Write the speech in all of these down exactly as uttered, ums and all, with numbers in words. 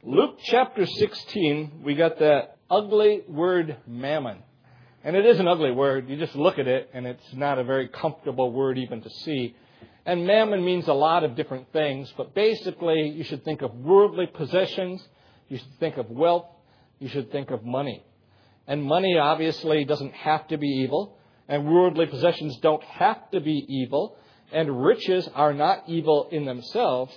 Luke chapter sixteen, we got that ugly word mammon. And it is an ugly word. You just look at it, and it's not a very comfortable word even to see. And mammon means a lot of different things, but basically you should think of worldly possessions, you should think of wealth, you should think of money. And money obviously doesn't have to be evil, and worldly possessions don't have to be evil, and riches are not evil in themselves.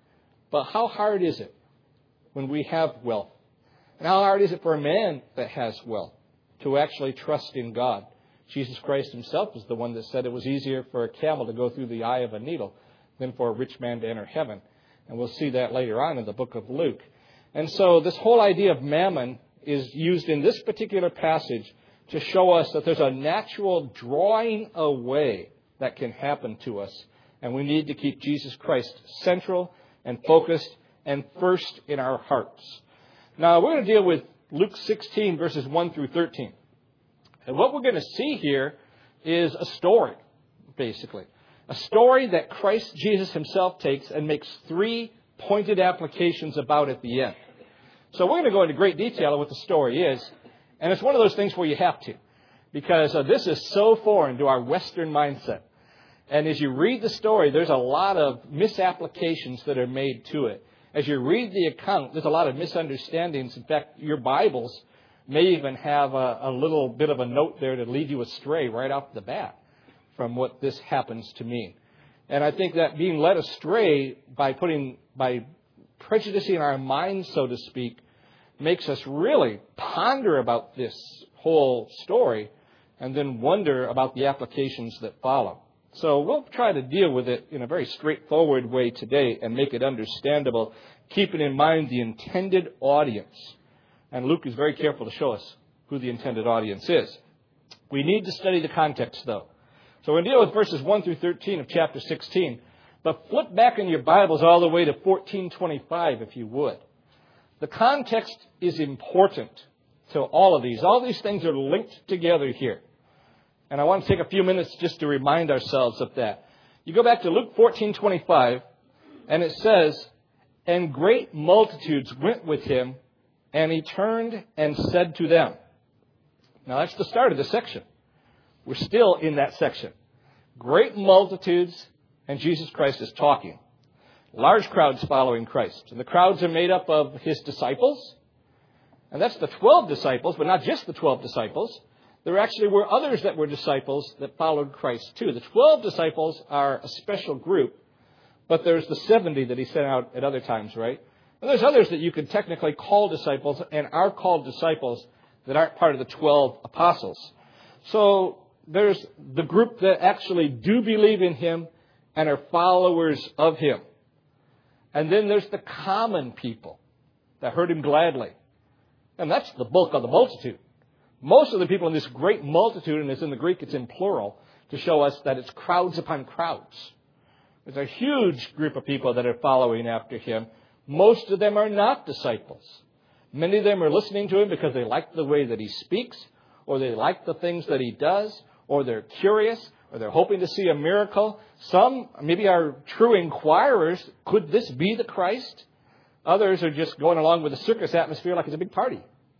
But how hard is it when we have wealth? And how hard is it for a man that has wealth to actually trust in God? Jesus Christ himself is the one that said it was easier for a camel to go through the eye of a needle than for a rich man to enter heaven. And we'll see that later on in the book of Luke. And so this whole idea of mammon is used in this particular passage to show us that there's a natural drawing away that can happen to us. And we need to keep Jesus Christ central and focused and first in our hearts. Now, we're going to deal with Luke sixteen, verses one through thirteen. And what we're going to see here is a story, basically. A story that Christ Jesus himself takes and makes three pointed applications about at the end. So we're going to go into great detail of what the story is. And it's one of those things where you have to. Because uh, this is so foreign to our Western mindset. And as you read the story, there's a lot of misapplications that are made to it. As you read the account, there's a lot of misunderstandings. In fact, your Bibles may even have a, a little bit of a note there to lead you astray right off the bat from what this happens to mean. And I think that being led astray by putting, by prejudicing our minds, so to speak, makes us really ponder about this whole story and then wonder about the applications that follow. So we'll try to deal with it in a very straightforward way today and make it understandable, keeping in mind the intended audience. And Luke is very careful to show us who the intended audience is. We need to study the context, though. So we're going to deal with verses one through thirteen of chapter sixteen. But flip back in your Bibles all the way to fourteen twenty-five, if you would. The context is important to all of these. All these things are linked together here. And I want to take a few minutes just to remind ourselves of that. You go back to Luke fourteen twenty-five, and it says, "And great multitudes went with him, and he turned and said to them." Now that's the start of the section. We're still in that section. Great multitudes, and Jesus Christ is talking. Large crowds following Christ. And the crowds are made up of his disciples. And that's the twelve disciples, but not just the twelve disciples. There actually were others that were disciples that followed Christ too. The twelve disciples are a special group, but there's the seventy that he sent out at other times, right? And there's others that you could technically call disciples and are called disciples that aren't part of the twelve apostles. So there's the group that actually do believe in him and are followers of him. And then there's the common people that heard him gladly. And that's the bulk of the multitude. Most of the people in this great multitude, and it's in the Greek, it's in plural, to show us that it's crowds upon crowds. There's a huge group of people that are following after him. Most of them are not disciples. Many of them are listening to him because they like the way that he speaks, or they like the things that he does, or they're curious, or they're hoping to see a miracle. Some maybe are true inquirers. Could this be the Christ? Others are just going along with the circus atmosphere like it's a big party.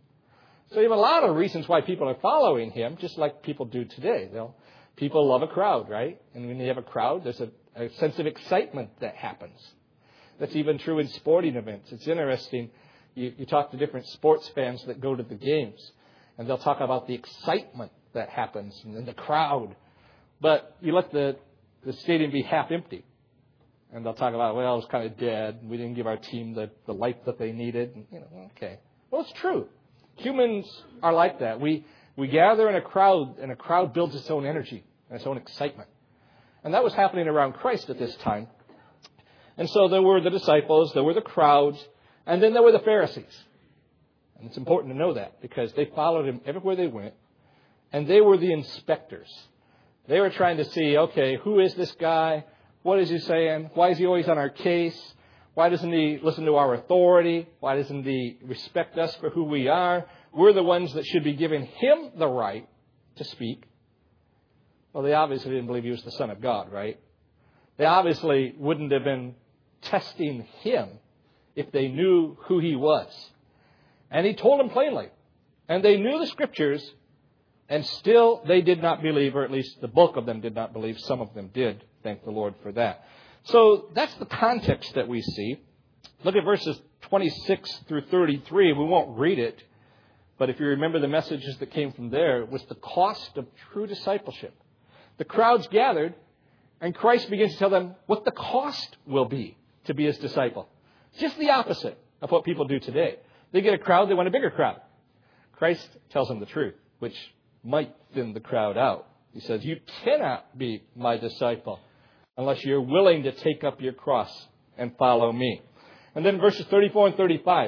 So you have a lot of reasons why people are following him, just like people do today. They'll, people love a crowd, right? And when you have a crowd, there's a, a sense of excitement that happens. That's even true in sporting events. It's interesting. You, you talk to different sports fans that go to the games, and they'll talk about the excitement that happens and then the crowd. But you let the, the stadium be half empty. And they'll talk about, well, it was kind of dead. We didn't give our team the, the life that they needed. And, you know, okay. Well, it's true. Humans are like that. We we gather in a crowd, and a crowd builds its own energy and its own excitement. And that was happening around Christ at this time. And so there were the disciples, there were the crowds, and then there were the Pharisees. And it's important to know that because they followed him everywhere they went. And they were the inspectors. They were trying to see, okay, who is this guy? What is he saying? Why is he always on our case? Why doesn't he listen to our authority? Why doesn't he respect us for who we are? We're the ones that should be giving him the right to speak. Well, they obviously didn't believe he was the Son of God, right? They obviously wouldn't have been testing him if they knew who he was. And he told them plainly. And they knew the Scriptures, and still they did not believe, or at least the bulk of them did not believe. Some of them did. Thank the Lord for that. So that's the context that we see. Look at verses twenty-six through thirty-three. We won't read it. But if you remember the messages that came from there, it was the cost of true discipleship. The crowds gathered, and Christ begins to tell them what the cost will be to be his disciple. Just the opposite of what people do today. They get a crowd, they want a bigger crowd. Christ tells them the truth, which might thin the crowd out. He says, you cannot be my disciple unless you're willing to take up your cross and follow me. And then verses thirty-four and thirty-five.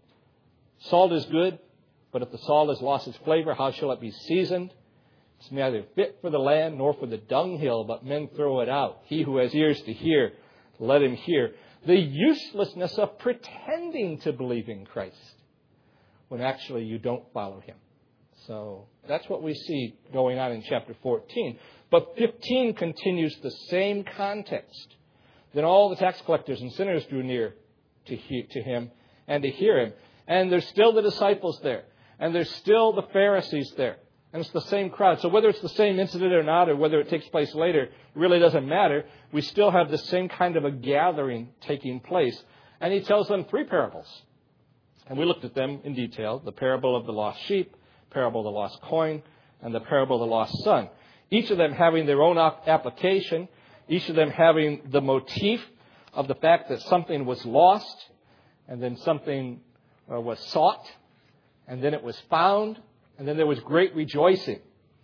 Salt is good, but if the salt has lost its flavor, how shall it be seasoned? It's neither fit for the land nor for the dunghill, but men throw it out. He who has ears to hear, let him hear. The uselessness of pretending to believe in Christ when actually you don't follow him. So that's what we see going on in chapter fourteen. But fifteen continues the same context. Then all the tax collectors and sinners drew near to, he, to him and to hear him. And there's still the disciples there. And there's still the Pharisees there. And it's the same crowd. So whether it's the same incident or not, or whether it takes place later, it really doesn't matter. We still have the same kind of a gathering taking place. And he tells them three parables. And we looked at them in detail. The parable of the lost sheep, parable of the lost coin, and the parable of the lost son. Each of them having their own application. Each of them having the motif of the fact that something was lost, and then something uh, was sought, and then it was found, and then there was great rejoicing.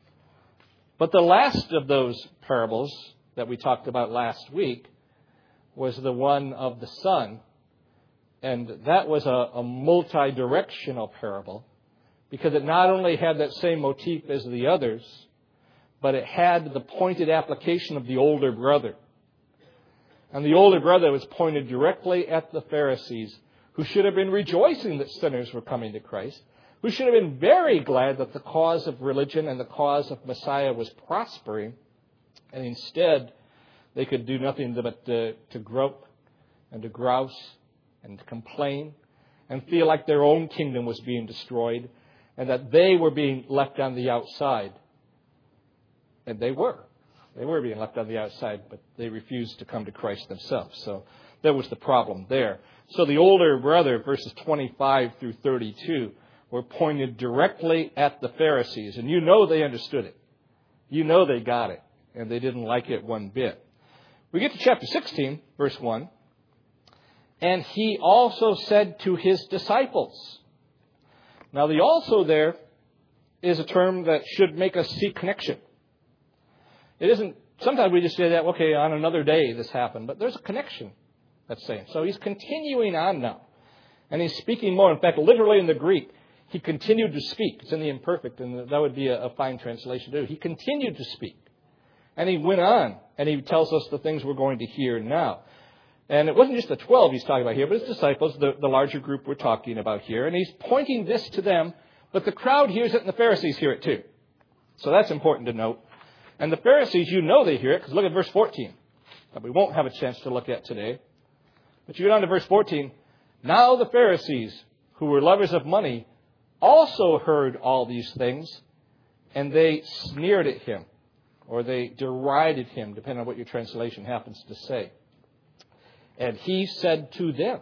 But the last of those parables that we talked about last week was the one of the son. And that was a, a multi-directional parable because it not only had that same motif as the others, but it had the pointed application of the older brother. And the older brother was pointed directly at the Pharisees, who should have been rejoicing that sinners were coming to Christ, who should have been very glad that the cause of religion and the cause of Messiah was prospering. And instead, they could do nothing but to, to grope and to grouse and to complain and feel like their own kingdom was being destroyed and that they were being left on the outside. And they were. They were being left on the outside, but they refused to come to Christ themselves. So that was the problem there. So the older brother, verses twenty-five through thirty-two, were pointed directly at the Pharisees. And you know they understood it. You know they got it. And they didn't like it one bit. We get to chapter sixteen, verse one. And he also said to his disciples. Now the also there is a term that should make us see connection. It isn't, sometimes we just say that, okay, on another day this happened. But there's a connection that's saying. So he's continuing on now. And he's speaking more. In fact, literally in the Greek, he continued to speak. It's in the imperfect, and that would be a, a fine translation too. He continued to speak. And he went on, and he tells us the things we're going to hear now. And it wasn't just the twelve he's talking about here, but his disciples, the, the larger group we're talking about here. And he's pointing this to them, but the crowd hears it and the Pharisees hear it too. So that's important to note. And the Pharisees, you know they hear it, because look at verse fourteen, that we won't have a chance to look at today. But you get on to verse fourteen. Now the Pharisees, who were lovers of money, also heard all these things, and they sneered at him, or they derided him, depending on what your translation happens to say. And he said to them,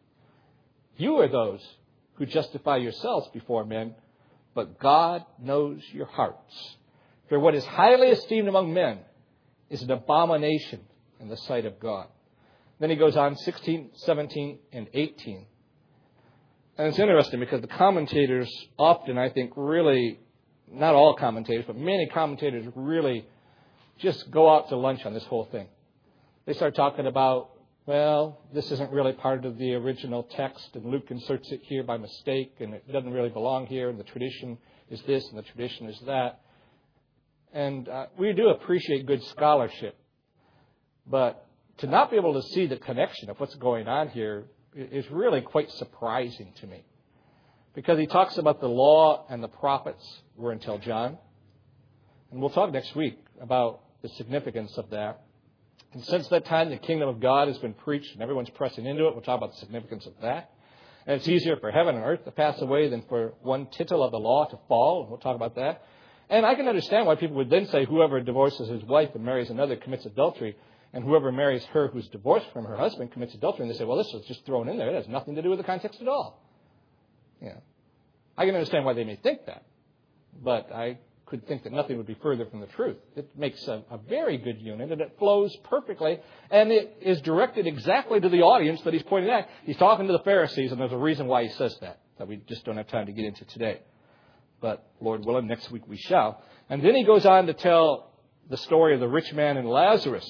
you are those who justify yourselves before men, but God knows your hearts. For what is highly esteemed among men is an abomination in the sight of God. Then he goes on, sixteen, seventeen, and eighteen. And it's interesting because the commentators often, I think, really, not all commentators, but many commentators really just go out to lunch on this whole thing. They start talking about, well, this isn't really part of the original text, and Luke inserts it here by mistake, and it doesn't really belong here, and the tradition is this, and the tradition is that. And uh, we do appreciate good scholarship, but to not be able to see the connection of what's going on here is really quite surprising to me. Because he talks about the law and the prophets were until John. And we'll talk next week about the significance of that. And since that time, the kingdom of God has been preached and everyone's pressing into it. We'll talk about the significance of that. And it's easier for heaven and earth to pass away than for one tittle of the law to fall. And we'll talk about that. And I can understand why people would then say whoever divorces his wife and marries another commits adultery, and whoever marries her who's divorced from her husband commits adultery. And they say, well, this was just thrown in there. It has nothing to do with the context at all. Yeah. I can understand why they may think that. But I could think that nothing would be further from the truth. It makes a, a very good unit, and it flows perfectly, and it is directed exactly to the audience that he's pointing at. He's talking to the Pharisees, and there's a reason why he says that, that we just don't have time to get into today. But Lord willing, next week we shall. And then he goes on to tell the story of the rich man and Lazarus.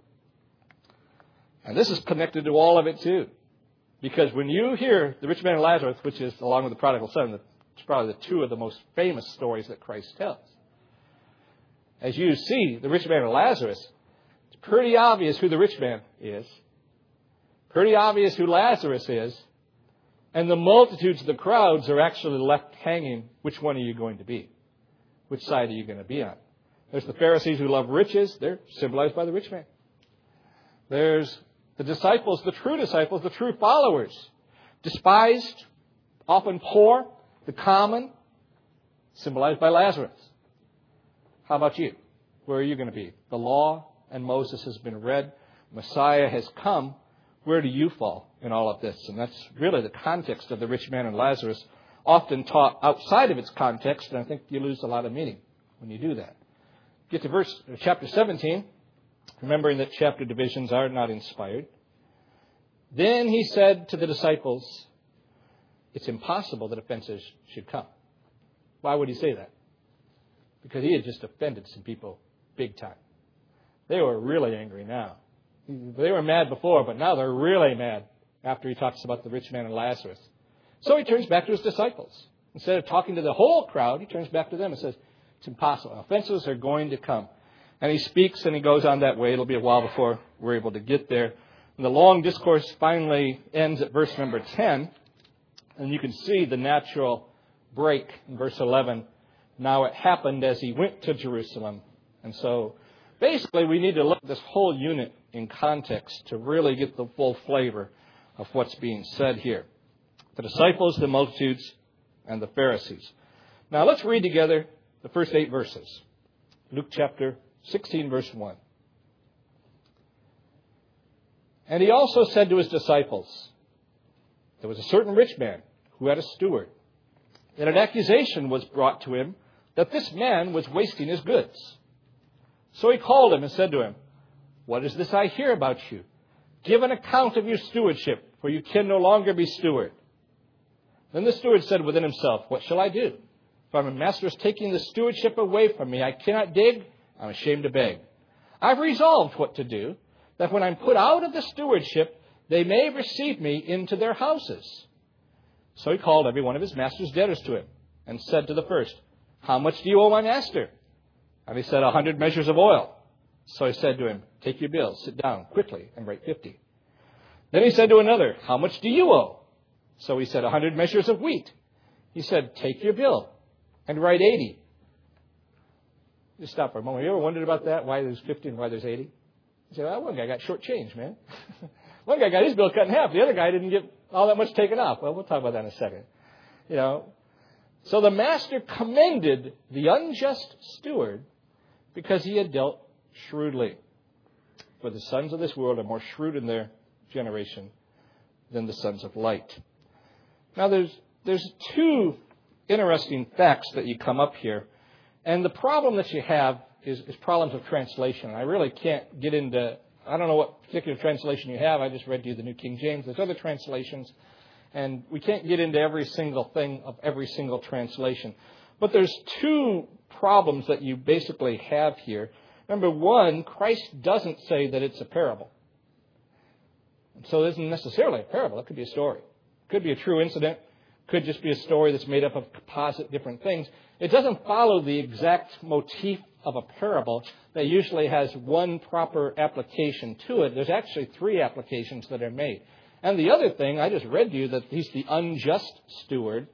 And this is connected to all of it too. Because when you hear the rich man and Lazarus, which is along with the prodigal son, it's probably the two of the most famous stories that Christ tells. As you see the rich man and Lazarus, it's pretty obvious who the rich man is. Pretty obvious who Lazarus is. And the multitudes of the crowds are actually left hanging. Which one are you going to be? Which side are you going to be on? There's the Pharisees who love riches. They're symbolized by the rich man. There's the disciples, the true disciples, the true followers. Despised, often poor, the common, symbolized by Lazarus. How about you? Where are you going to be? The law and Moses has been read. Messiah has come. Where do you fall in all of this? And that's really the context of the rich man and Lazarus, often taught outside of its context, and I think you lose a lot of meaning when you do that. Get to verse chapter seventeen, remembering that chapter divisions are not inspired. Then he said to the disciples, it's impossible that offenses should come. Why would he say that? Because he had just offended some people big time. They were really angry now. They were mad before, but now they're really mad after he talks about the rich man and Lazarus. So he turns back to his disciples. Instead of talking to the whole crowd, he turns back to them and says, it's impossible. Offenses are going to come. And he speaks and he goes on that way. It'll be a while before we're able to get there. And the long discourse finally ends at verse number ten. And you can see the natural break in verse eleven. Now it happened as he went to Jerusalem. And so basically we need to look at this whole unit in context to really get the full flavor of what's being said here. The disciples, the multitudes, and the Pharisees. Now let's read together the first eight verses. Luke chapter sixteen, verse one. And he also said to his disciples, there was a certain rich man who had a steward, and an accusation was brought to him that this man was wasting his goods. So he called him and said to him, what is this I hear about you? Give an account of your stewardship, for you can no longer be steward. Then the steward said within himself, what shall I do? For my master is taking the stewardship away from me. I cannot dig. I'm ashamed to beg. I've resolved what to do, that when I'm put out of the stewardship, they may receive me into their houses. So he called every one of his master's debtors to him and said to the first, how much do you owe my master? And he said, a hundred measures of oil. So he said to him, take your bill, sit down quickly and write fifty. Then he said to another, how much do you owe? So he said, a hundred measures of wheat. He said, take your bill and write eighty. Just stop for a moment. You ever wondered about that? Why there's fifty and why there's eighty? You say, well, one guy got short change, man. One guy got his bill cut in half. The other guy didn't get all that much taken off. Well, we'll talk about that in a second. You know, so the master commended the unjust steward because he had dealt shrewdly. For the sons of this world are more shrewd in their generation than the sons of light. Now, there's there's two interesting facts that you come up here. And the problem that you have is, is problems of translation. I really can't get into, I don't know what particular translation you have. I just read to you the New King James. There's other translations. And we can't get into every single thing of every single translation. But there's two problems that you basically have here. Number one, Christ doesn't say that it's a parable. So it isn't necessarily a parable. It could be a story. It could be a true incident. It could just be a story that's made up of composite different things. It doesn't follow the exact motif of a parable that usually has one proper application to it. There's actually three applications that are made. And the other thing, I just read to you that he's the unjust steward.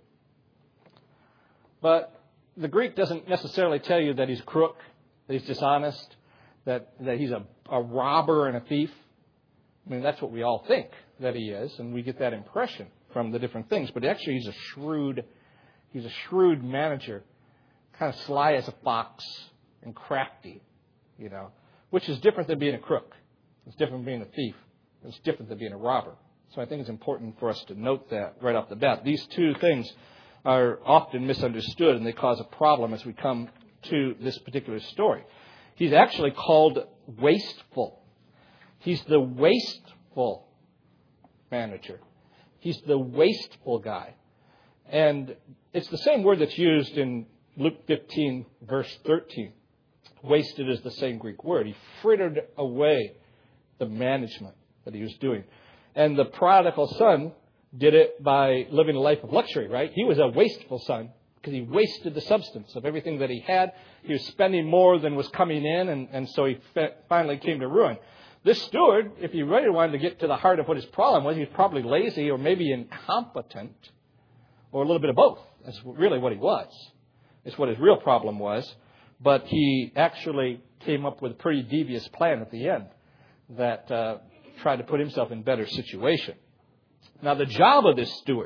But the Greek doesn't necessarily tell you that he's crook, that he's dishonest, that, that he's a, a robber and a thief. I mean, that's what we all think that he is, and we get that impression from the different things. But actually, he's a shrewd, he's a shrewd manager, kind of sly as a fox and crafty, you know, which is different than being a crook. It's different than being a thief. It's different than being a robber. So I think it's important for us to note that right off the bat. These two things are often misunderstood, and they cause a problem as we come to this particular story. He's actually called wasteful. He's the wasteful manager. He's the wasteful guy. And it's the same word that's used in Luke fifteen, verse thirteen. Wasted is the same Greek word. He frittered away the management that he was doing. And the prodigal son did it by living a life of luxury, right? He was a wasteful son because he wasted the substance of everything that he had. He was spending more than was coming in, and, and so he finally came to ruin. This steward, if he really wanted to get to the heart of what his problem was, he was probably lazy or maybe incompetent or a little bit of both. That's really what he was. It's what his real problem was. But he actually came up with a pretty devious plan at the end that uh, tried to put himself in a better situation. Now, the job of this steward,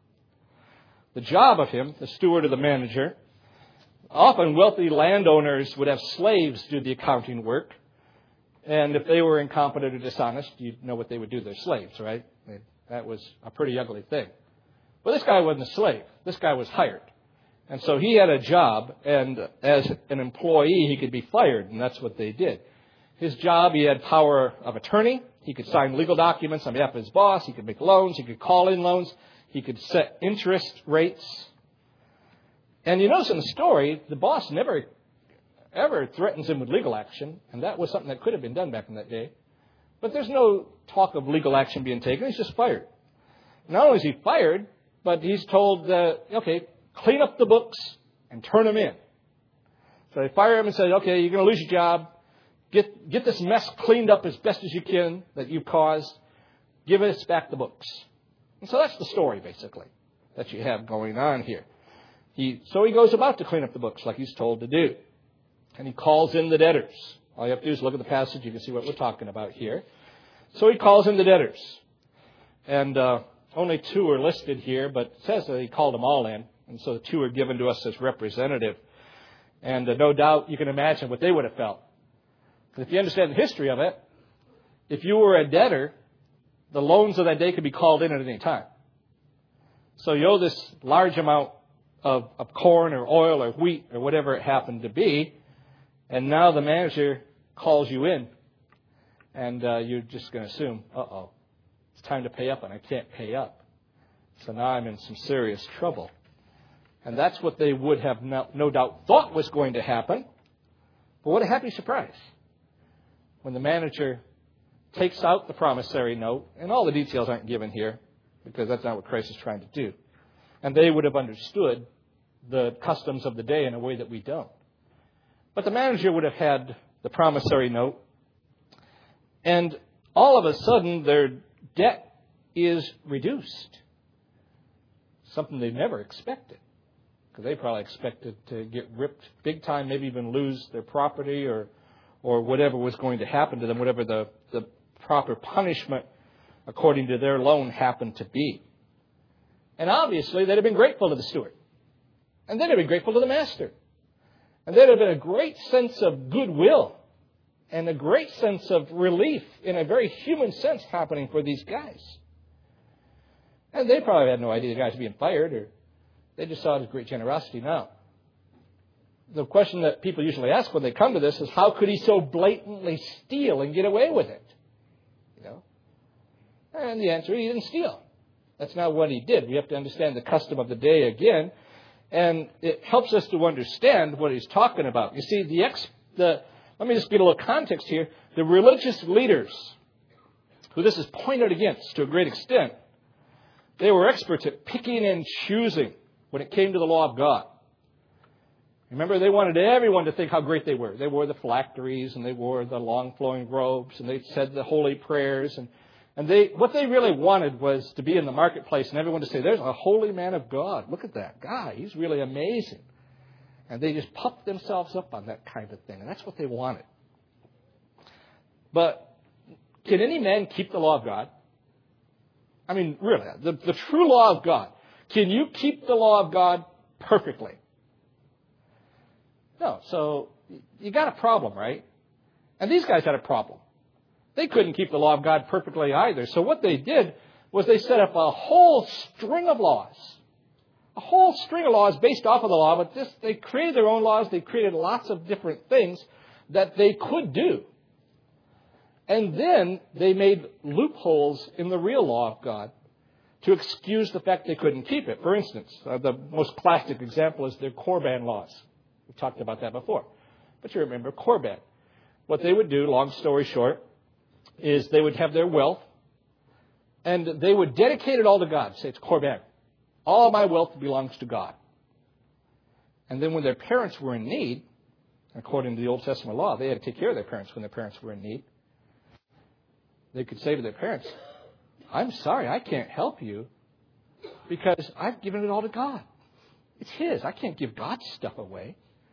the job of him, the steward or the manager, often wealthy landowners would have slaves do the accounting work. And if they were incompetent or dishonest, you'd know what they would do to their slaves, right? That was a pretty ugly thing. But this guy wasn't a slave. This guy was hired. And so he had a job, and as an employee, he could be fired, and that's what they did. His job, he had power of attorney. He could sign legal documents on behalf of his boss. He could make loans. He could call in loans. He could set interest rates. And you notice in the story, the boss never ever threatens him with legal action, and that was something that could have been done back in that day. But there's no talk of legal action being taken. He's just fired. Not only is he fired, but he's told, uh, okay, clean up the books and turn them in. So they fire him and say, okay, you're going to lose your job. Get get this mess cleaned up as best as you can that you've caused. Give us back the books. And so that's the story, basically, that you have going on here. He So he goes about to clean up the books like he's told to do. And he calls in the debtors. All you have to do is look at the passage. You can see what we're talking about here. So he calls in the debtors. And uh, only two are listed here, but it says that he called them all in. And so the two are given to us as representative. And uh, no doubt you can imagine what they would have felt. Because if you understand the history of it, if you were a debtor, the loans of that day could be called in at any time. So you owe this large amount of, of corn or oil or wheat or whatever it happened to be. And now the manager calls you in. And uh, you're just going to assume, uh-oh, it's time to pay up and I can't pay up. So now I'm in some serious trouble. And that's what they would have no, no doubt thought was going to happen. But what a happy surprise when the manager takes out the promissory note, and all the details aren't given here because that's not what Christ is trying to do. And they would have understood the customs of the day in a way that we don't. But the manager would have had the promissory note, and all of a sudden their debt is reduced. Something they never expected. Because they probably expected to get ripped big time, maybe even lose their property or or whatever was going to happen to them, whatever the, the proper punishment according to their loan happened to be. And obviously they'd have been grateful to the steward. And they'd have been grateful to the master. And there'd have been a great sense of goodwill and a great sense of relief in a very human sense happening for these guys. And they probably had no idea the guys were being fired, or they just saw it as great generosity now. The question that people usually ask when they come to this is, how could he so blatantly steal and get away with it? You know? And the answer is, he didn't steal. That's not what he did. We have to understand the custom of the day again. And it helps us to understand what he's talking about. You see, the ex, the let me just get a little context here. The religious leaders, who this is pointed against to a great extent, they were experts at picking and choosing when it came to the law of God. Remember, they wanted everyone to think how great they were. They wore the phylacteries, and they wore the long flowing robes, and they said the holy prayers. And, and they what they really wanted was to be in the marketplace and everyone to say, there's a holy man of God. Look at that guy. He's really amazing. And they just puffed themselves up on that kind of thing. And that's what they wanted. But can any man keep the law of God? I mean, really, the, the true law of God. Can you keep the law of God perfectly? No. So you got a problem, right? And these guys had a problem. They couldn't keep the law of God perfectly either. So what they did was they set up a whole string of laws. A whole string of laws based off of the law, but this, they created their own laws. They created lots of different things that they could do. And then they made loopholes in the real law of God to excuse the fact they couldn't keep it. For instance, uh, the most classic example is their Korban laws. We've talked about that before. But you remember Korban. What they would do, long story short, is they would have their wealth, and they would dedicate it all to God. Say it's Korban. All my wealth belongs to God. And then when their parents were in need, according to the Old Testament law, they had to take care of their parents when their parents were in need. They could say to their parents, I'm sorry, I can't help you because I've given it all to God. It's His. I can't give God's stuff away.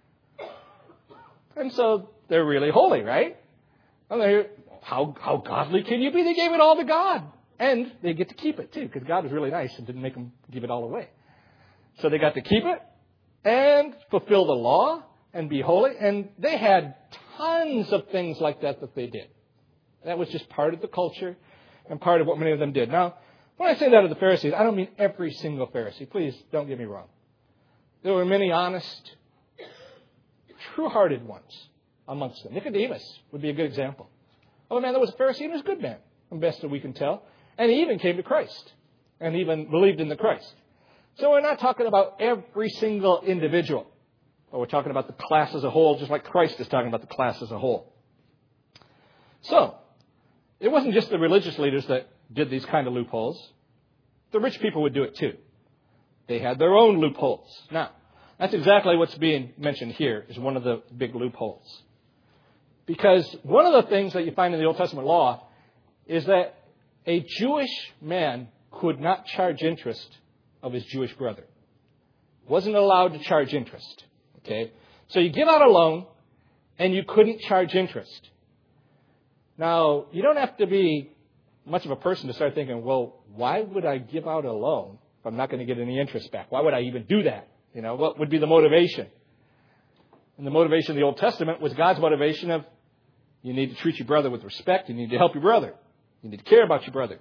And so they're really holy, right? And they're, how, how godly can you be? They gave it all to God. And they get to keep it, too, because God was really nice and didn't make them give it all away. So they got to keep it and fulfill the law and be holy. And they had tons of things like that that they did. That was just part of the culture and part of what many of them did. Now, when I say that of the Pharisees, I don't mean every single Pharisee. Please don't get me wrong. There were many honest, true-hearted ones amongst them. Nicodemus would be a good example of a man that was a Pharisee and was a good man, the best that we can tell. And he even came to Christ and even believed in the Christ. So we're not talking about every single individual, but we're talking about the class as a whole, just like Christ is talking about the class as a whole. So, it wasn't just the religious leaders that did these kind of loopholes. The rich people would do it too. They had their own loopholes. Now, that's exactly what's being mentioned here, is one of the big loopholes. Because one of the things that you find in the Old Testament law is that a Jewish man could not charge interest of his Jewish brother. Wasn't allowed to charge interest. Okay? So you give out a loan, and you couldn't charge interest. Now, you don't have to be much of a person to start thinking, well, why would I give out a loan if I'm not going to get any interest back? Why would I even do that? You know, what would be the motivation? And the motivation of the Old Testament was God's motivation of you need to treat your brother with respect. You need to help your brother. You need to care about your brother.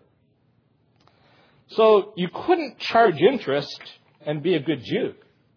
So you couldn't charge interest and be a good Jew.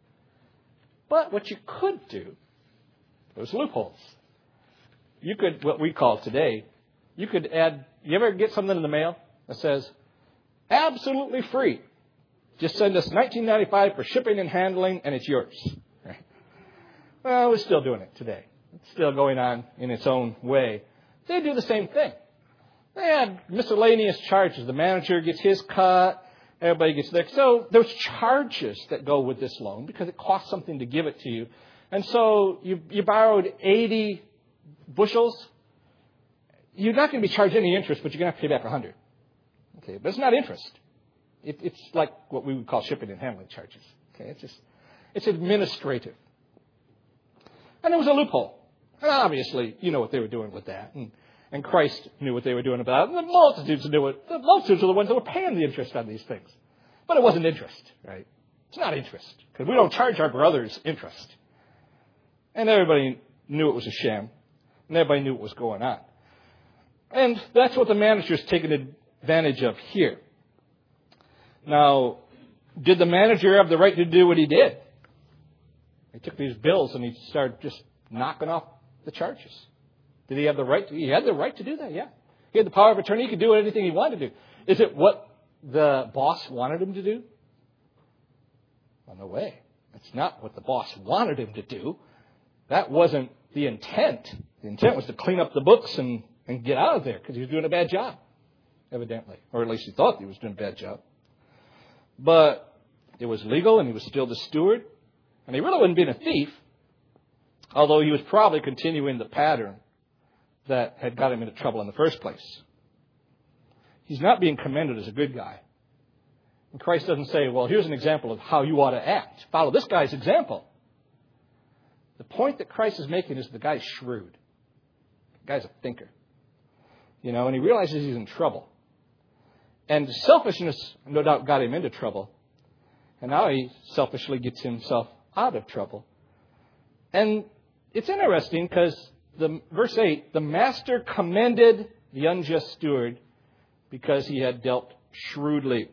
But what you could do, those loopholes. You could, what we call today, you could add, you ever get something in the mail that says, absolutely free. Just send us nineteen ninety-five for shipping and handling, and it's yours. Right? Well, we're still doing it today. It's still going on in its own way. They do the same thing. They had miscellaneous charges. The manager gets his cut. Everybody gets their. So there's charges that go with this loan because it costs something to give it to you. And so you, you borrowed eighty bushels. You're not going to be charged any interest, but you're going to have to pay back one hundred. Okay, but it's not interest. It, it's like what we would call shipping and handling charges. Okay, it's just it's administrative. And there was a loophole. And obviously, you know what they were doing with that. And, and Christ knew what they were doing about it. And the multitudes knew it. The multitudes are the ones that were paying the interest on these things. But it wasn't interest, right? It's not interest. Because we don't charge our brothers interest. And everybody knew it was a sham. And everybody knew what was going on. And that's what the manager's taking advantage of here. Now, did the manager have the right to do what he did? He took these bills and he started just knocking off the charges. Did he have the right to? He had the right to do that, yeah. He had the power of attorney. He could do anything he wanted to do. Is it what the boss wanted him to do? Well, no way. That's not what the boss wanted him to do. That wasn't the intent. The intent was to clean up the books and, and get out of there because he was doing a bad job, evidently. Or at least he thought he was doing a bad job. But it was legal and he was still the steward. And he really wasn't being a thief, although he was probably continuing the pattern that had got him into trouble in the first place. He's not being commended as a good guy. And Christ doesn't say, well, here's an example of how you ought to act. Follow this guy's example. The point that Christ is making is the guy's shrewd. The guy's a thinker. You know, and he realizes he's in trouble. And selfishness, no doubt, got him into trouble. And now he selfishly gets himself out of trouble. And it's interesting because the verse eight, the master commended the unjust steward because he had dealt shrewdly.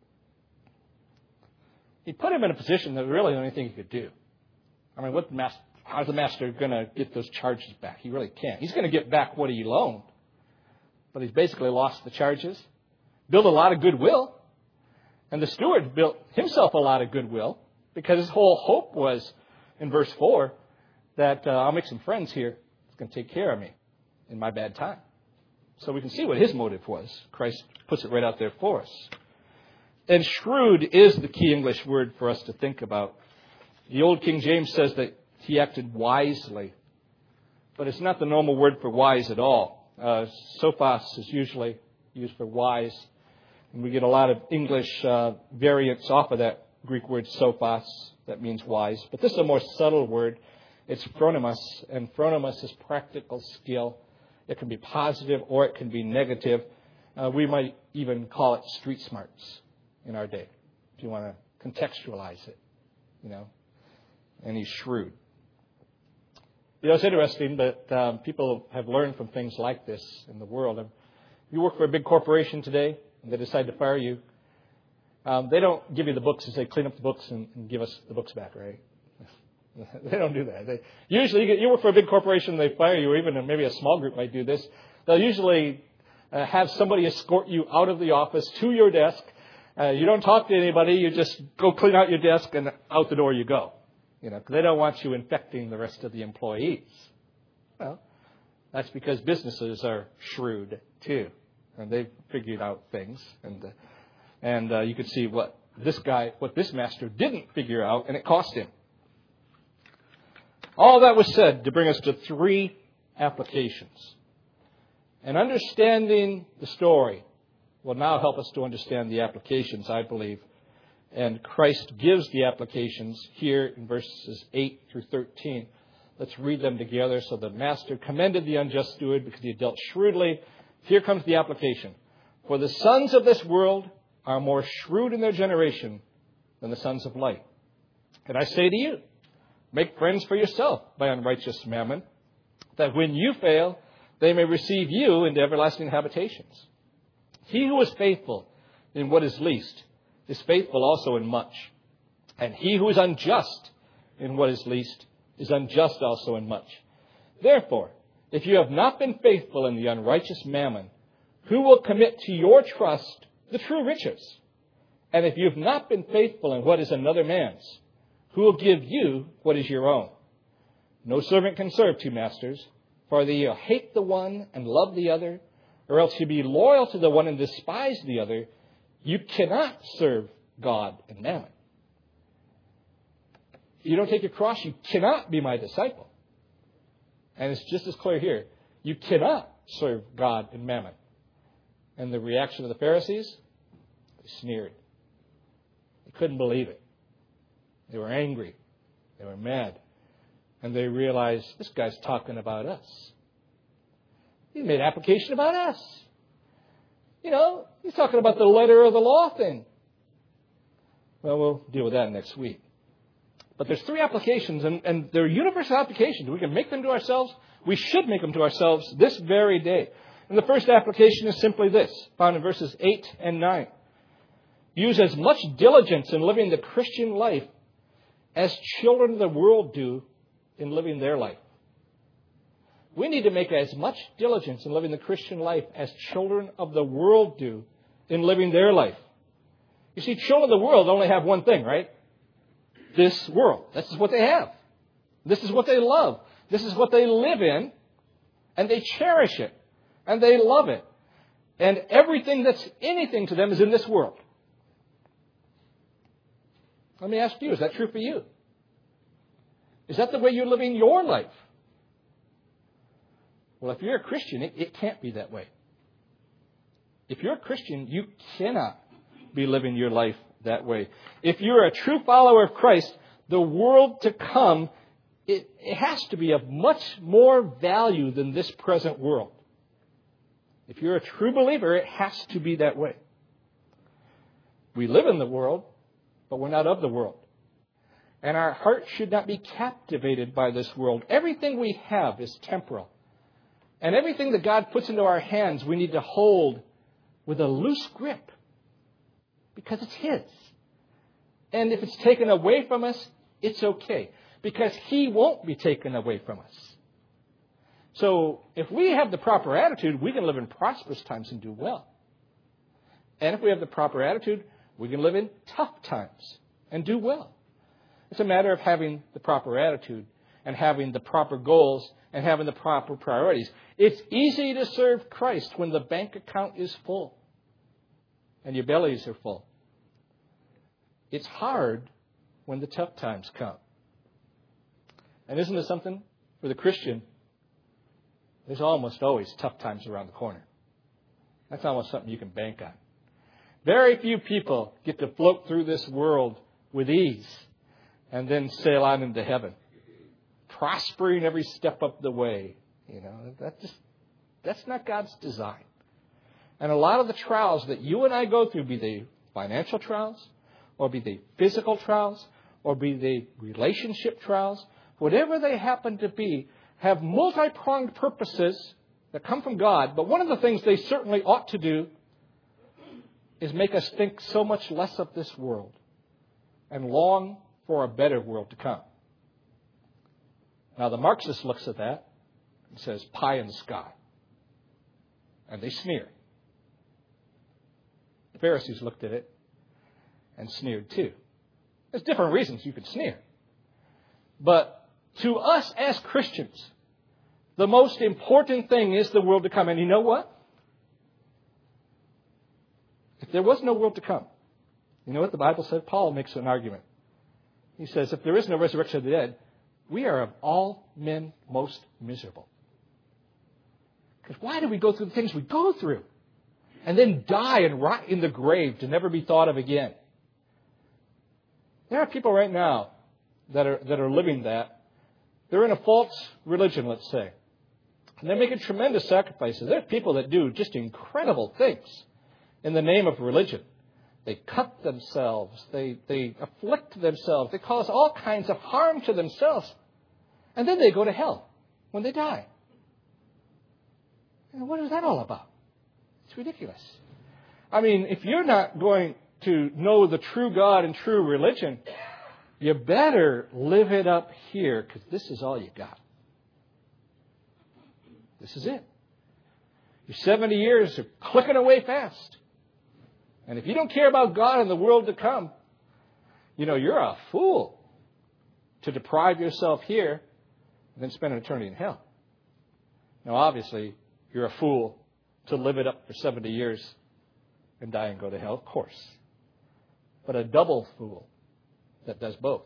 He put him in a position that was really the only thing he could do. I mean, what master, how's the master going to get those charges back? He really can't. He's going to get back what he loaned. But he's basically lost the charges, built a lot of goodwill. And the steward built himself a lot of goodwill because his whole hope was, in verse four, that uh, I'll make some friends here that's going to take care of me in my bad time. So we can see what his motive was. Christ puts it right out there for us. And shrewd is the key English word for us to think about. The old King James says that he acted wisely. But it's not the normal word for wise at all. Uh, sophos is usually used for wise. And we get a lot of English uh, variants off of that Greek word sophos. That means wise. But this is a more subtle word. It's phronimos. And phronimos is practical skill. It can be positive or it can be negative. Uh, we might even call it street smarts in our day, if you want to contextualize it, you know. And he's shrewd. You know, it's interesting, but um, people have learned from things like this in the world. If you work for a big corporation today and they decide to fire you, um, they don't give you the books and say, clean up the books and, and give us the books back, right? They don't do that. They, usually, you, get, you work for a big corporation, they fire you, or even maybe a small group might do this. They'll usually uh, have somebody escort you out of the office to your desk. Uh, you don't talk to anybody. You just go clean out your desk and out the door you go. You know, 'cause they don't want you infecting the rest of the employees. Well, that's because businesses are shrewd too, and they've figured out things. And uh, and uh, you can see what this guy, what this master didn't figure out, and it cost him. All that was said to bring us to three applications. And understanding the story will now help us to understand the applications, I believe. And Christ gives the applications here in verses eight through thirteen. Let's read them together. So the master commended the unjust steward because he had dealt shrewdly. Here comes the application. For the sons of this world are more shrewd in their generation than the sons of light. And I say to you, make friends for yourself by unrighteous mammon, that when you fail, they may receive you into everlasting habitations. He who is faithful in what is least is faithful also in much. And he who is unjust in what is least is unjust also in much. Therefore, if you have not been faithful in the unrighteous mammon, who will commit to your trust the true riches? And if you have not been faithful in what is another man's, who will give you what is your own? No servant can serve two masters, for either you'll hate the one and love the other, or else you'll be loyal to the one and despise the other. You cannot serve God and mammon. If you don't take your cross, you cannot be my disciple. And it's just as clear here. You cannot serve God and mammon. And the reaction of the Pharisees? They sneered. They couldn't believe it. They were angry. They were mad. And they realized, this guy's talking about us. He made application about us. You know, he's talking about the letter of the law thing. Well, we'll deal with that next week. But there's three applications, and, and they're universal applications. We can make them to ourselves. We should make them to ourselves this very day. And the first application is simply this, found in verses eight and nine. Use as much diligence in living the Christian life as children of the world do in living their life. We need to make as much diligence in living the Christian life as children of the world do in living their life. You see, children of the world only have one thing, right? This world. This is what they have. This is what they love. This is what they live in. And they cherish it. And they love it. And everything that's anything to them is in this world. Let me ask you, is that true for you? Is that the way you're living your life? Well, if you're a Christian, it, it can't be that way. If you're a Christian, you cannot be living your life that way. If you're a true follower of Christ, the world to come, it, it has to be of much more value than this present world. If you're a true believer, it has to be that way. We live in the world, but we're not of the world. And our heart should not be captivated by this world. Everything we have is temporal. And everything that God puts into our hands, we need to hold with a loose grip. Because it's His. And if it's taken away from us, it's okay. Because He won't be taken away from us. So if we have the proper attitude, we can live in prosperous times and do well. And if we have the proper attitude, we can live in tough times and do well. It's a matter of having the proper attitude and having the proper goals and having the proper priorities. It's easy to serve Christ when the bank account is full and your bellies are full. It's hard when the tough times come. And isn't it something for the Christian? There's almost always tough times around the corner. That's almost something you can bank on. Very few people get to float through this world with ease and then sail on into heaven, prospering every step of the way. You know, that just that's not God's design. And a lot of the trials that you and I go through, be they financial trials, or be they physical trials, or be they relationship trials, whatever they happen to be, have multi-pronged purposes that come from God. But one of the things they certainly ought to do is make us think so much less of this world and long for a better world to come. Now, the Marxist looks at that and says, pie in the sky. And they sneer. The Pharisees looked at it and sneered too. There's different reasons you could sneer. But to us as Christians, the most important thing is the world to come. And you know what? If there was no world to come, you know what the Bible said? Paul makes an argument. He says, if there is no resurrection of the dead, we are of all men most miserable. Because why do we go through the things we go through? And then die and rot in the grave to never be thought of again. There are people right now that are that are living that. They're in a false religion, let's say. And they're making tremendous sacrifices. There are people that do just incredible things in the name of religion. They cut themselves. They, they afflict themselves. They cause all kinds of harm to themselves. And then they go to hell when they die. And what is that all about? It's ridiculous. I mean, if you're not going to know the true God and true religion, you better live it up here, because this is all you got. This is it. Your seventy years are clicking away fast. And if you don't care about God and the world to come, you know, you're a fool to deprive yourself here and then spend an eternity in hell. Now, obviously, you're a fool to live it up for seventy years and die and go to hell, of course. But a double fool that does both.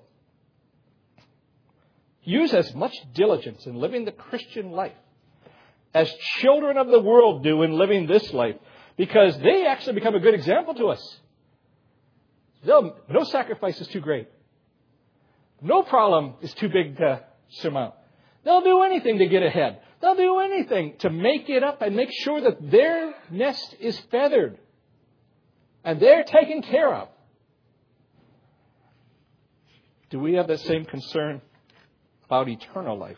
Use as much diligence in living the Christian life as children of the world do in living this life, because they actually become a good example to us. They'll, no sacrifice is too great. No problem is too big to surmount. They'll do anything to get ahead. They'll do anything to make it up and make sure that their nest is feathered and they're taken care of. Do we have that same concern about eternal life?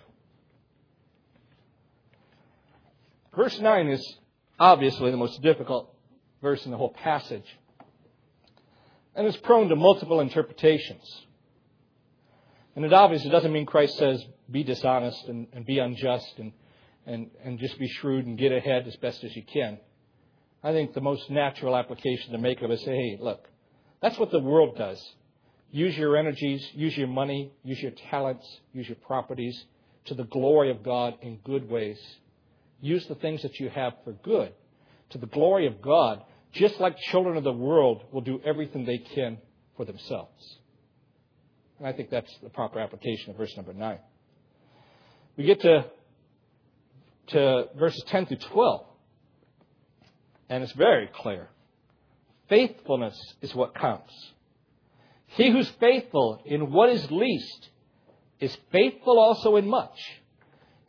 Verse nine is obviously the most difficult verse in the whole passage. And it's prone to multiple interpretations. And it obviously doesn't mean Christ says, be dishonest and, and be unjust and, and, and just be shrewd and get ahead as best as you can. I think the most natural application to make of it is say, hey, look, that's what the world does. Use your energies, use your money, use your talents, use your properties to the glory of God in good ways. Use the things that you have for good to the glory of God, just like children of the world will do everything they can for themselves. And I think that's the proper application of verse number nine. We get to, to verses ten through twelve. And it's very clear. Faithfulness is what counts. He who's faithful in what is least is faithful also in much.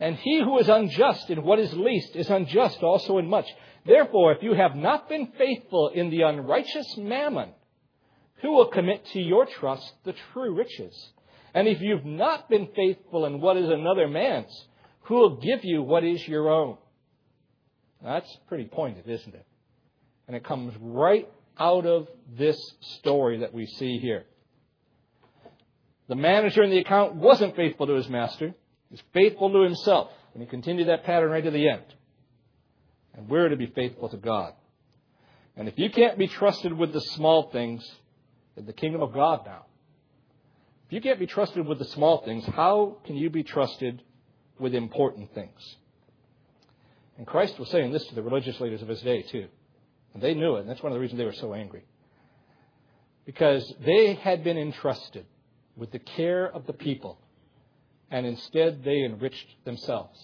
And he who is unjust in what is least is unjust also in much. Therefore, if you have not been faithful in the unrighteous mammon, who will commit to your trust the true riches? And if you've not been faithful in what is another man's, who will give you what is your own? Now, that's pretty pointed, isn't it? And it comes right out of this story that we see here. The manager in the account wasn't faithful to his master. He was faithful to himself. And he continued that pattern right to the end. And we're to be faithful to God. And if you can't be trusted with the small things in the kingdom of God now, if you can't be trusted with the small things, how can you be trusted with important things? And Christ was saying this to the religious leaders of his day too. And they knew it. And that's one of the reasons they were so angry. Because they had been entrusted with the care of the people. And instead they enriched themselves.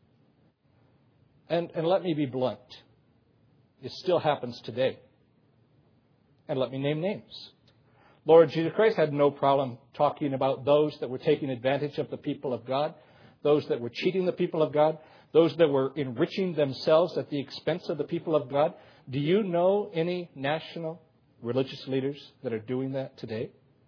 And, and let me be blunt. It still happens today. And let me name names. Lord Jesus Christ had no problem talking about those that were taking advantage of the people of God, those that were cheating the people of God, those that were enriching themselves at the expense of the people of God. Do you know any national religious leaders that are doing that today?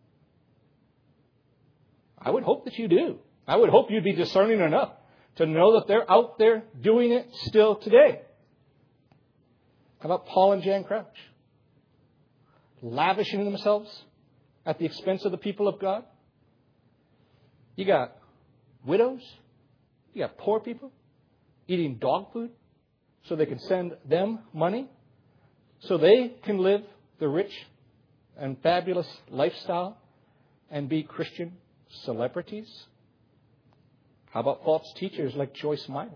I would hope that you do. I would hope you'd be discerning enough to know that they're out there doing it still today. How about Paul and Jan Crouch? Lavishing themselves at the expense of the people of God. You got widows. You got poor people eating dog food so they can send them money so they can live the rich and fabulous lifestyle and be Christian celebrities. How about false teachers like Joyce Myers?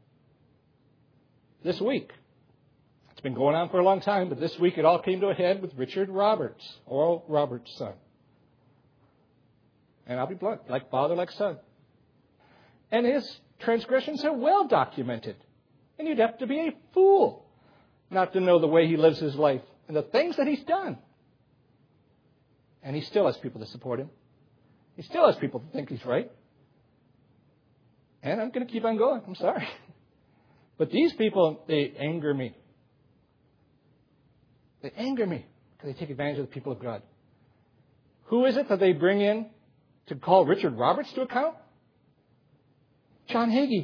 This week, it's been going on for a long time, but this week it all came to a head with Richard Roberts, Oral Roberts' son. And I'll be blunt, like father, like son. And his transgressions are well documented. And you'd have to be a fool not to know the way he lives his life and the things that he's done. And he still has people that support him. He still has people that think he's right. And I'm going to keep on going. I'm sorry. But these people, they anger me. They anger me because they take advantage of the people of God. Who is it that they bring in to call Richard Roberts to account? John Hagee.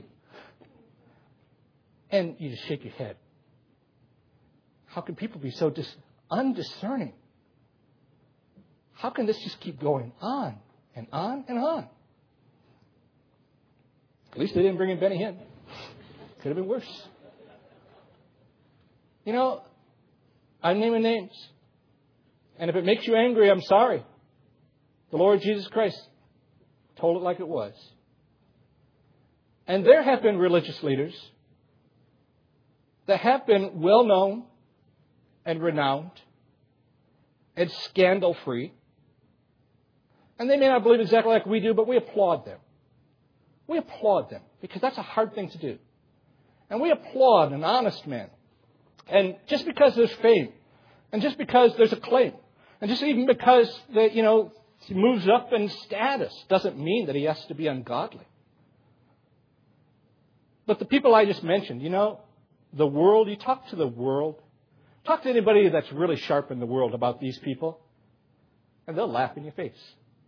And you just shake your head. How can people be so dis- undiscerning? How can this just keep going on and on and on? At least they didn't bring in Benny Hinn. Could have been worse. You know, I'm naming names. And if it makes you angry, I'm sorry. The Lord Jesus Christ told it like it was. And there have been religious leaders that have been well known and renowned and scandal free. And they may not believe exactly like we do, but we applaud them. We applaud them because that's a hard thing to do. And we applaud an honest man. And just because there's fame, and just because there's a claim, and just even because that, you know, he moves up in status, doesn't mean that he has to be ungodly. But the people I just mentioned, you know, the world, you talk to the world, talk to anybody that's really sharp in the world about these people, and they'll laugh in your face.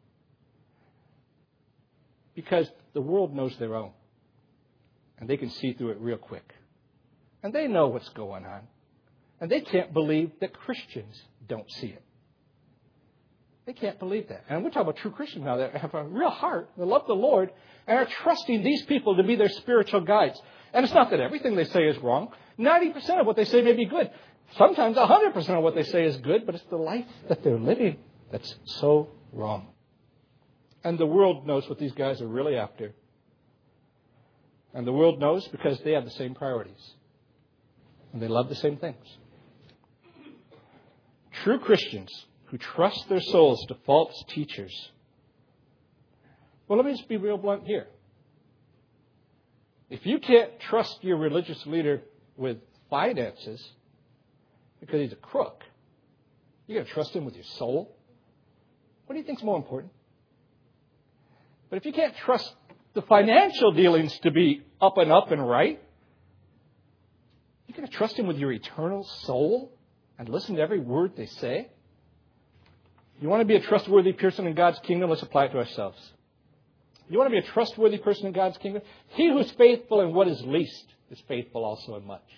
Because the world knows their own. And they can see through it real quick. And they know what's going on. And they can't believe that Christians don't see it. They can't believe that. And we're talking about true Christians now that have a real heart, that love the Lord, and are trusting these people to be their spiritual guides. And it's not that everything they say is wrong. ninety percent of what they say may be good. Sometimes one hundred percent of what they say is good, but it's the life that they're living that's so wrong. And the world knows what these guys are really after. And the world knows because they have the same priorities. And they love the same things. True Christians who trust their souls to false teachers. Well, let me just be real blunt here. If you can't trust your religious leader with finances because he's a crook, you're going to trust him with your soul? What do you think is more important? But if you can't trust the financial dealings to be up and up and right. You're going to trust Him with your eternal soul and listen to every word they say? You want to be a trustworthy person in God's kingdom? Let's apply it to ourselves. You want to be a trustworthy person in God's kingdom? He who is faithful in what is least is faithful also in much.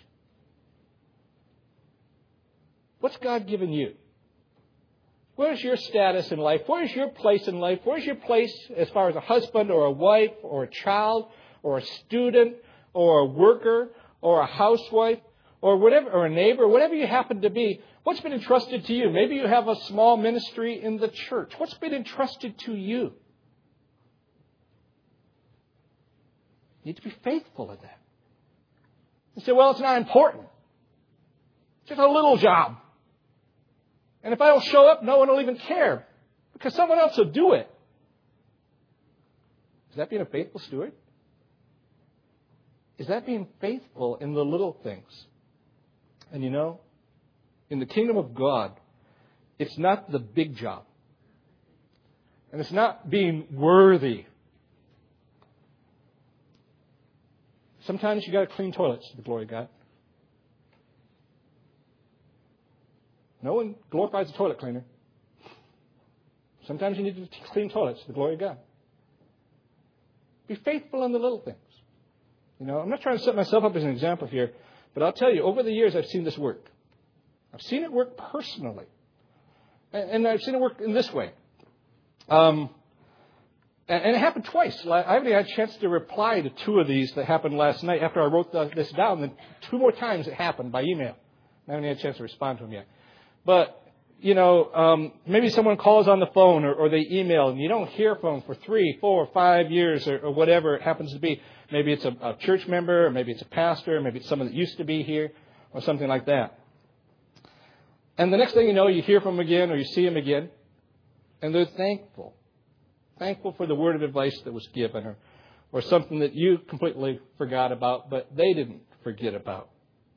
What's God given you? Where's your status in life? Where's your place in life? Where's your place as far as a husband or a wife or a child or a student or a worker or a housewife or whatever, or a neighbor, whatever you happen to be? What's been entrusted to you? Maybe you have a small ministry in the church. What's been entrusted to you? You need to be faithful in that. You say, well, it's not important. It's just a little job. And if I don't show up, no one will even care because someone else will do it. Is that being a faithful steward? Is that being faithful in the little things? And you know, in the kingdom of God, it's not the big job. And it's not being worthy. Sometimes you got to clean toilets to the glory of God. No one glorifies a toilet cleaner. Sometimes you need to clean toilets to the glory of God. Be faithful in the little things. You know, I'm not trying to set myself up as an example here, but I'll tell you, over the years I've seen this work. I've seen it work personally. And, and I've seen it work in this way. Um, and, and it happened twice. I haven't had a chance to reply to two of these that happened last night after I wrote the, this down. Then two more times it happened by email. I haven't had a chance to respond to them yet. But, you know, um, maybe someone calls on the phone or, or they email and you don't hear from them for three, four, five years or, or whatever it happens to be. Maybe it's a, a church member, or maybe it's a pastor, or maybe it's someone that used to be here or something like that. And the next thing you know, you hear from them again or you see them again and they're thankful. Thankful for the word of advice that was given or, or something that you completely forgot about, but they didn't forget about.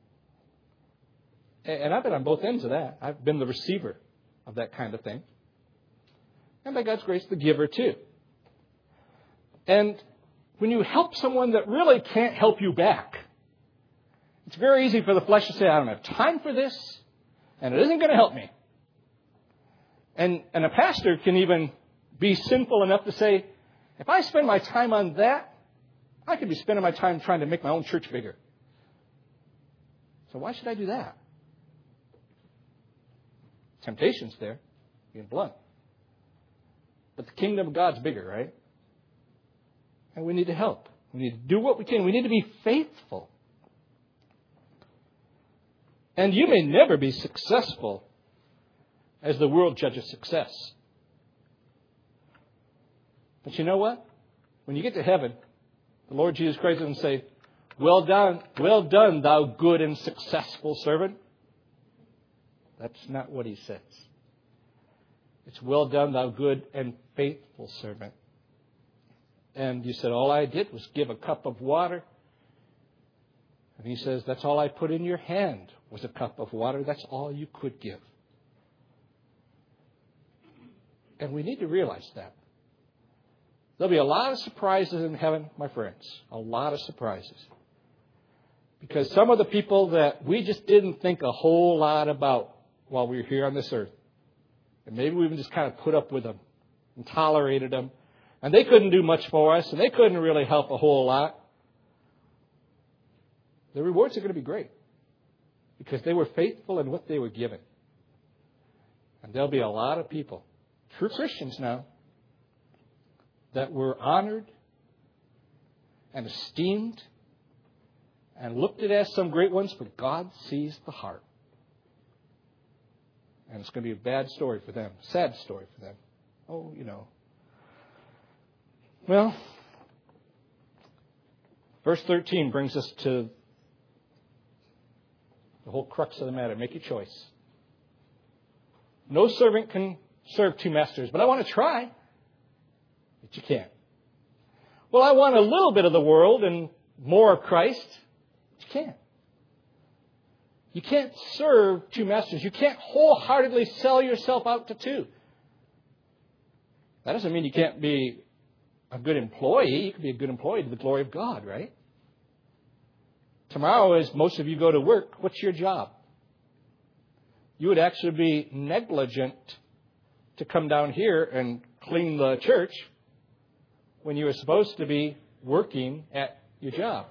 And I've been on both ends of that. I've been the receiver of that kind of thing. And by God's grace, the giver too. And when you help someone that really can't help you back, it's very easy for the flesh to say, I don't have time for this, and it isn't going to help me. And, and a pastor can even be sinful enough to say, if I spend my time on that, I could be spending my time trying to make my own church bigger. So why should I do that? Temptation's there, being blunt. But the kingdom of God's bigger, right? And we need to help. We need to do what we can. We need to be faithful. And you may never be successful as the world judges success. But you know what? When you get to heaven, the Lord Jesus Christ doesn't say, well done, well done, thou good and successful servant. That's not what He says. It's well done, thou good and faithful servant. And you said, all I did was give a cup of water. And He says, that's all I put in your hand was a cup of water. That's all you could give. And we need to realize that. There'll be a lot of surprises in heaven, my friends. A lot of surprises. Because some of the people that we just didn't think a whole lot about while we were here on this earth. And maybe we even just kind of put up with them and tolerated them. And they couldn't do much for us. And they couldn't really help a whole lot. The rewards are going to be great. Because they were faithful in what they were given. And there'll be a lot of people, true Christians now, that were honored and esteemed and looked at as some great ones, but God sees the heart. And it's going to be a bad story for them, sad story for them. Oh, you know. Well, verse thirteen brings us to the whole crux of the matter. Make your choice. No servant can serve two masters, but I want to try. But you can't. Well, I want a little bit of the world and more of Christ. But you can't. You can't serve two masters. You can't wholeheartedly sell yourself out to two. That doesn't mean you can't be a good employee. You can be a good employee to the glory of God, right? Tomorrow, as most of you go to work, what's your job? You would actually be negligent to come down here and clean the church when you were supposed to be working at your job.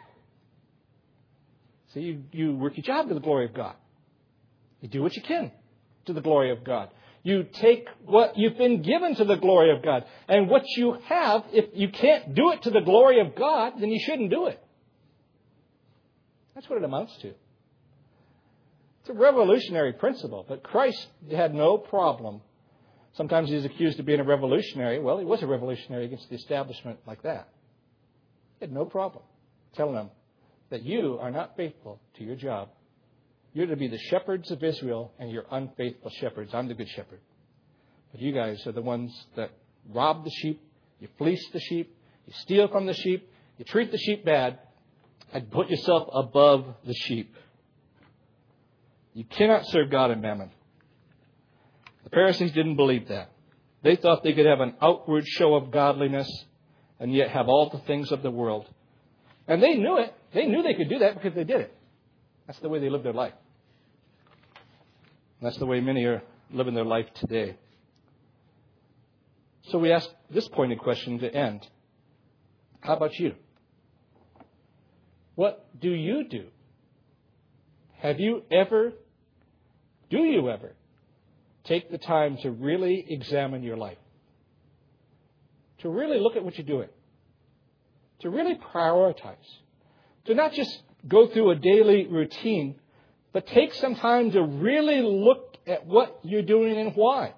So you, you work your job to the glory of God. You do what you can to the glory of God. You take what you've been given to the glory of God. And what you have, if you can't do it to the glory of God, then you shouldn't do it. That's what it amounts to. It's a revolutionary principle, but Christ had no problem. Sometimes he's accused of being a revolutionary. Well, he was a revolutionary against the establishment like that. He had no problem telling them that you are not faithful to your job. You're to be the shepherds of Israel, and you're unfaithful shepherds. I'm the good shepherd. But you guys are the ones that rob the sheep, you fleece the sheep, you steal from the sheep, you treat the sheep bad, and put yourself above the sheep. You cannot serve God and mammon. The Pharisees didn't believe that. They thought they could have an outward show of godliness and yet have all the things of the world. And they knew it. They knew they could do that because they did it. That's the way they lived their life. And that's the way many are living their life today. So we ask this pointed question to end. How about you? What do you do? Have you ever, do you ever, take the time to really examine your life? To really look at what you're doing? To really prioritize? To not just go through a daily routine, but take some time to really look at what you're doing and why.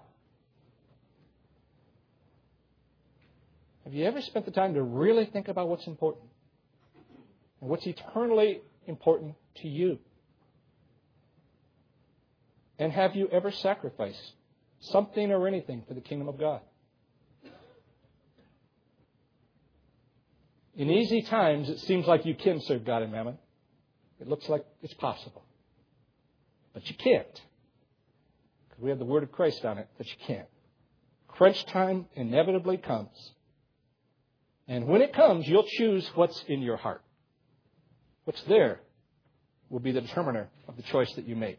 Have you ever spent the time to really think about what's important? And what's eternally important to you? And have you ever sacrificed something or anything for the kingdom of God? In easy times, it seems like you can serve God and mammon. It looks like it's possible. But you can't. Because we have the word of Christ on it that you can't. Crunch time inevitably comes. And when it comes, you'll choose what's in your heart. What's there will be the determiner of the choice that you make.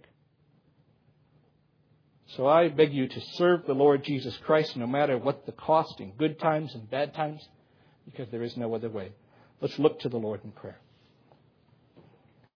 So I beg you to serve the Lord Jesus Christ no matter what the cost in good times and bad times, because there is no other way. Let's look to the Lord in prayer.